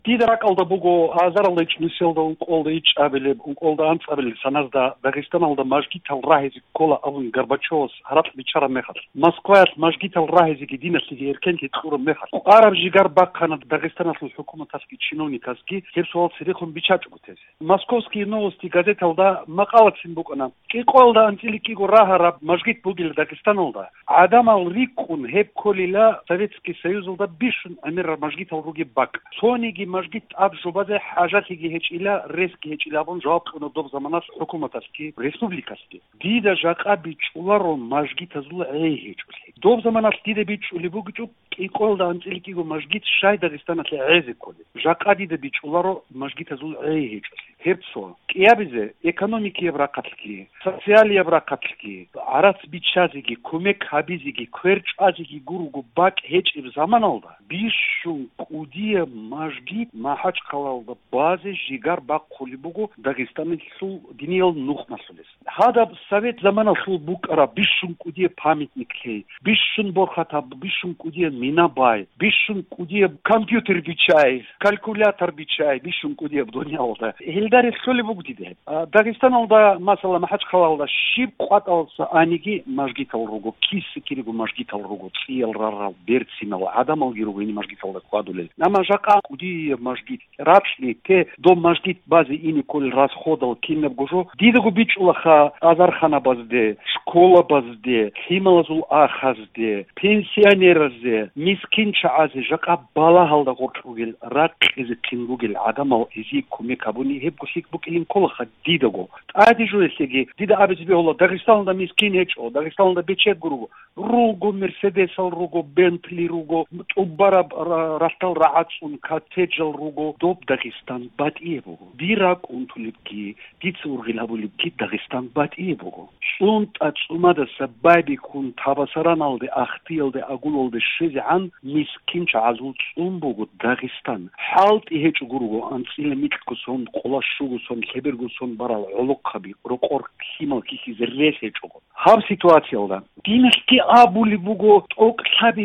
დიდრაკ ალდა ბუგო აზარალდა ჩნისელდა უკოლდა იჭაბელე უკოლდა ანწაბელი სანაზდა დაღესტანალდა მაჟგითალ რაჰეზი კოლა ავუნ გარბაჩოვს არატ ბიჩარა მეხარ მოსკოვად მაჟგითალ რაჰეზი გიდინასი ერკენკი წურო მეხარ არაბ ჟიგარ ბაქანა დაღესტანასლ ჰუკუმათასკი ჩინოვნიკასკი ჰერსვალ სირიხონ ბიჩაჭუთეს მოსკოვსკი ნოვოსტი გაზეთალდა მაყალაცინ ბუკონა კი ყოლდა ანწილი კიგო რაჰარა მაჟგით ბუგილ დაღესტანალდა ადამალ რიკუნ ჰეპკოლილა სოვეტსკი союзულდა ბიშუნ ამერა მაჟგითალ რუგი ბაკ სონიგი مجدد اب جوبازه حاجاتی هچیلا ریسکی هچیلا بون جواب کنه دو زماناس حکومت است کی ریسپوبلیک است دیده جاقا بیچولارو مجدد ازول ای هچولی دو زماناس دیده بیچولی بوگچو ایکول دا انتلیکی گو مجدد شای داغستان است عزی کولی جاقا دیده بیچولارو مجدد ازول ای هچولی هرڅو کیابیزه اکونومیکی ابراقاتلکی سوسیالی ابراقاتلکی عرض بیچازیگی کومک حبیزیگی کوerç azigi gurugu bak heç zaman oldu bişu kudiye majgi mahaç kalaldı bazı jigar bak kulibugu Dağistan'ın su diniyel nuhmasıles hada sovet zamanı su bukara bişun kudiye pamitnikli bişun borxata bişun kudiye minabay bişun kudiye kompüter biçay kalkülatör biçay bişun kudiye dünya oldu Hildaris Solibug dedi. Dağistan'da mesela mahaç kalalda şip qat alsa anigi majgit alrugo kisi kirigo majgit alrugo tsiyel rara bertsinal adam algirugo ini majgit alda qadule. Ama jaqa kudi majgit rapshli te do majgit bazi ini kol расходал кинеб гожо дидего бичулаха азархана базде школа базде хималазул ахазде пенсионерзе мискинча азе jaqa бала халда qorqugel рак изе кингугел адам ал изи кумекабуни хеп гошик букилин колха дидого ади жуесеги дида абезби ола Дагестанда мискин ечо Дагестанда бечет гуруго руго мерседес ал руго бентли руго тубара растал раацун катеджал руго доб Дагестан батиебо дирак унтулипки дицургилабулипки Дагестан батиебо шунт ацумада сабаби кун табасараналде ахтиелде агулолде шизан мискин чазул цумбуго Дагестан халт ихеч гуруго анциле миткосон қолашугусон хебергусон барал олоққаби роқор химал кихиз ресечого хав ситуациялда динешки абули буго тоқсаби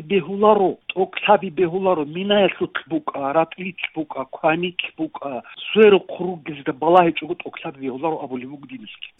бехуларо минаесут бука ратлич бука кваник бука суэро кругизда балаечого тоқсаби бехуларо абули буго динешки